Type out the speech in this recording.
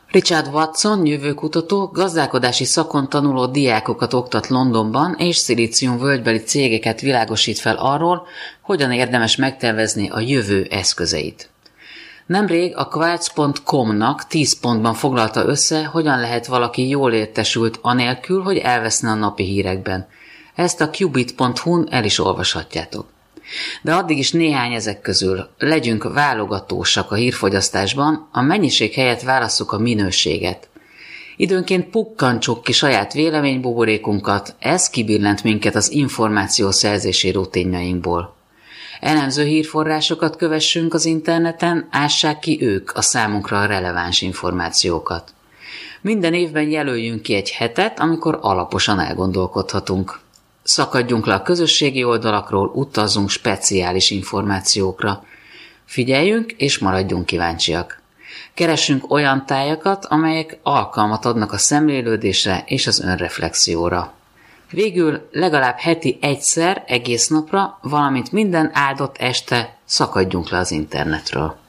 Richard Watson, jövőkutató, gazdálkodási szakon tanuló diákokat oktat Londonban, és szilíciumvölgybeli cégeket világosít fel arról, hogyan érdemes megtervezni a jövő eszközeit. Nemrég a Quartz.com-nak 10 pontban foglalta össze, hogyan lehet valaki jól értesült anélkül, hogy elveszne a napi hírekben. Ezt a qubit.hu-n el is olvashatjátok. De addig is néhány ezek közül. Legyünk válogatósak a hírfogyasztásban, a mennyiség helyett válasszuk a minőséget. Időnként pukkantsuk ki saját véleménybuborékunkat, ez kibillent minket az információszerzési rutinjainkból. Elemző hírforrásokat kövessünk az interneten, ássák ki ők a számunkra releváns információkat. Minden évben jelöljünk ki egy hetet, amikor alaposan elgondolkodhatunk. Szakadjunk le a közösségi oldalakról, utazzunk speciális információkra. Figyeljünk és maradjunk kíváncsiak. Keressünk olyan tájakat, amelyek alkalmat adnak a szemlélődésre és az önreflexióra. Végül legalább heti egyszer egész napra, valamint minden áldott este szakadjunk le az internetről.